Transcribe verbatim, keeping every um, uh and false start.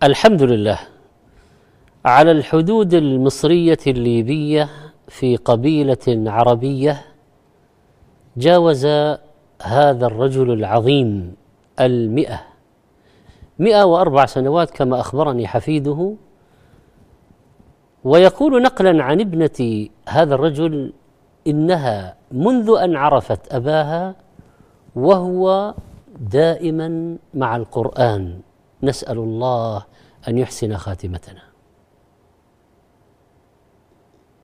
الحمد لله. على الحدود المصرية الليبية في قبيلة عربية جاوز هذا الرجل العظيم المئة مئة وأربع سنوات كما أخبرني حفيده، ويقول نقلا عن ابنة هذا الرجل إنها منذ أن عرفت أباها وهو دائما مع القرآن. نسأل الله أن يحسن خاتمتنا.